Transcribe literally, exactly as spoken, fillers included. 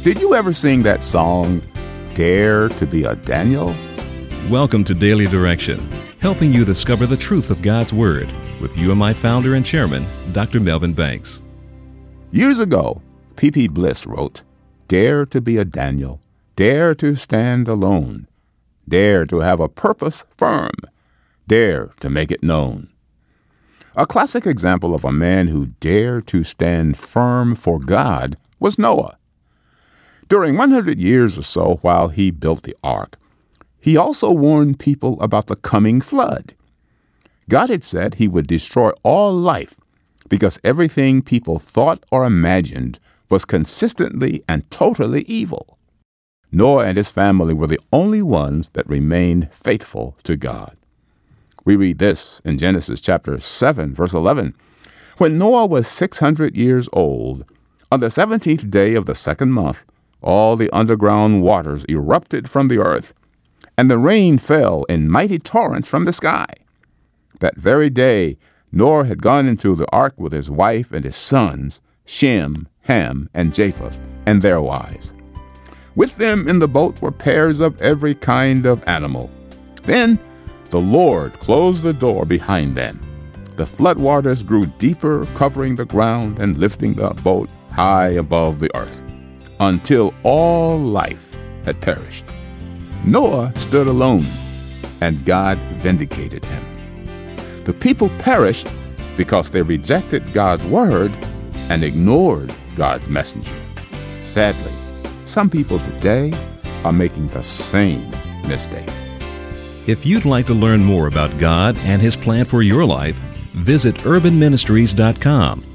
Did you ever sing that song, Dare to be a Daniel? Welcome to Daily Direction, helping you discover the truth of God's Word with U M I founder and chairman, Doctor Melvin Banks. Years ago, P P. Bliss wrote, Dare to be a Daniel, dare to stand alone, dare to have a purpose firm, dare to make it known. A classic example of a man who dared to stand firm for God was Noah. During one hundred years or so while he built the ark, he also warned people about the coming flood. God had said he would destroy all life because everything people thought or imagined was consistently and totally evil. Noah and his family were the only ones that remained faithful to God. We read this in Genesis chapter seven, verse eleven. When Noah was six hundred years old, on the seventeenth day of the second month, all the underground waters erupted from the earth, and the rain fell in mighty torrents from the sky. That very day, Noah had gone into the ark with his wife and his sons, Shem, Ham, and Japheth, and their wives. With them in the boat were pairs of every kind of animal. Then the Lord closed the door behind them. The floodwaters grew deeper, covering the ground and lifting the boat high above the earth, until all life had perished. Noah stood alone, and God vindicated him. The people perished because they rejected God's word and ignored God's messenger. Sadly, some people today are making the same mistake. If you'd like to learn more about God and His plan for your life, visit urban ministries dot com